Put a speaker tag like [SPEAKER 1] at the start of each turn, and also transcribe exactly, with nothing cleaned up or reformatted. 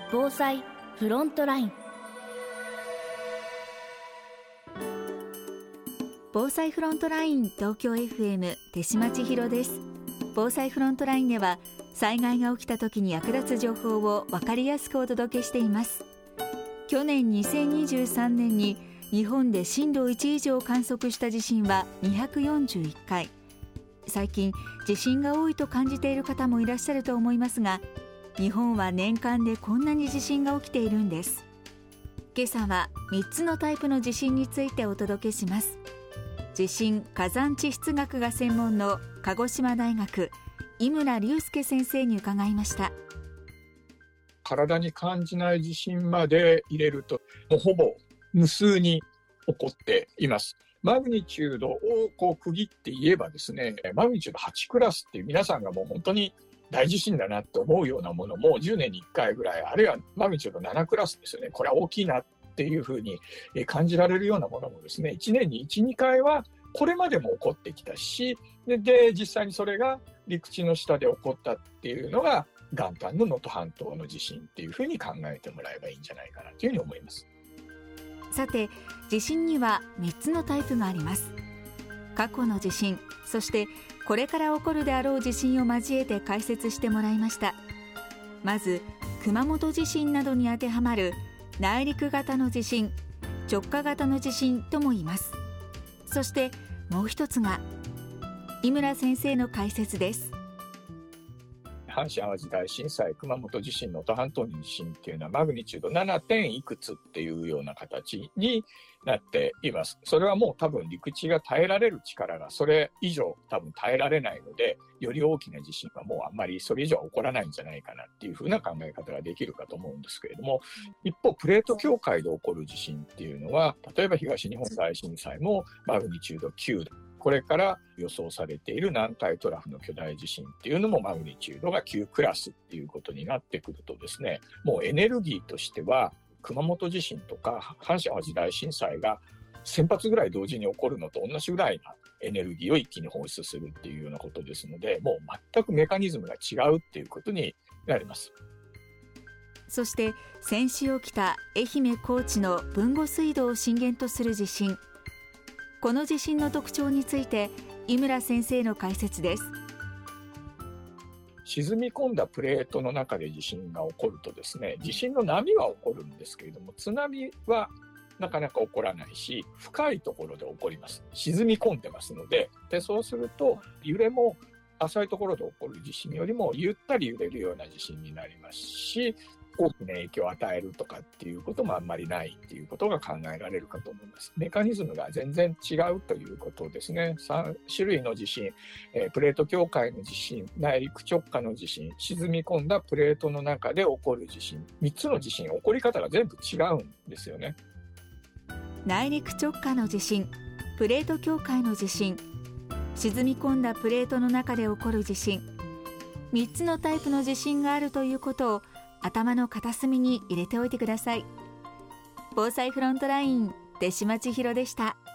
[SPEAKER 1] 防災フロントライン。
[SPEAKER 2] 防災フロントライン東京 エフエム 手島千尋です。防災フロントラインでは災害が起きた時に役立つ情報を分かりやすくお届けしています。去年にせんにじゅうさんねんに日本で震度いち以上を観測した地震はにひゃくよんじゅういっかい。最近地震が多いと感じている方もいらっしゃると思いますが、日本は年間でこんなに地震が起きているんです。今朝はみっつのタイプの地震についてお届けします。地震火山地質学が専門の鹿児島大学井村隆介先生に伺いました。
[SPEAKER 3] 体に感じない地震まで入れるともうほぼ無数に起こっています。マグニチュードをこう区切って言えばですね、マグニチュードはちクラスっていう皆さんがもう本当に大地震だなと思うようなものもじゅうねんにいっかいぐらい、あるいはマグニチュードななクラスですよね。これは大きいなっていうふうに感じられるようなものもですね、いちねんにいち、にかいはこれまでも起こってきたし、で、で実際にそれが陸地の下で起こったっていうのが元旦の能登半島の地震っていうふうに考えてもらえばいいんじゃないかなというふうに思います。
[SPEAKER 2] さて、地震にはみっつのタイプがあります。過去の地震、そしてこれから起こるであろう地震を交えて解説してもらいました。まず熊本地震などに当てはまる内陸型の地震、直下型の地震とも言います。そしてもう一つが井村先生の解説です。
[SPEAKER 3] 阪神淡路大震災、熊本地震、能登半島の地震っていうのはマグニチュードななてんいくつっていうような形になっています。それはもう多分陸地が耐えられる力がそれ以上多分耐えられないので、より大きな地震はもうあんまりそれ以上は起こらないんじゃないかなっていうふうな考え方ができるかと思うんですけれども、一方プレート境界で起こる地震っていうのは、例えば東日本大震災もマグニチュードきゅうど、これから予想されている南海トラフの巨大地震っていうのもマグニチュードがきゅうクラスっていうことになってくるとですね、もうエネルギーとしては熊本地震とか阪神淡路大震災がせんぱつぐらい同時に起こるのと同じぐらいなエネルギーを一気に放出するっていうようなことですので、もう全くメカニズムが違うっていうことになります。
[SPEAKER 2] そして先週起きた愛媛高知の豊後水道を震源とする地震、この地震の特徴について井村先生の解説です。
[SPEAKER 3] 沈み込んだプレートの中で地震が起こるとですね、地震の波は起こるんですけれども、津波はなかなか起こらないし、深いところで起こります。沈み込んでますので、でそうすると揺れも浅いところで起こる地震よりもゆったり揺れるような地震になりますし、大きな影響を与えるとかっていうこともあんまりないっていうことが考えられるかと思います。メカニズムが全然違うということですね。さんしゅるいの地震、えー、プレート境界の地震、内陸直下の地震、沈み込んだプレートの中で起こる地震、みっつの地震、起こり方が全部違うんですよね。
[SPEAKER 2] 内陸直下の地震、プレート境界の地震、沈み込んだプレートの中で起こる地震、みっつのタイプの地震があるということを頭の片隅に入れておいてください。防災フロントライン、手島千尋でした。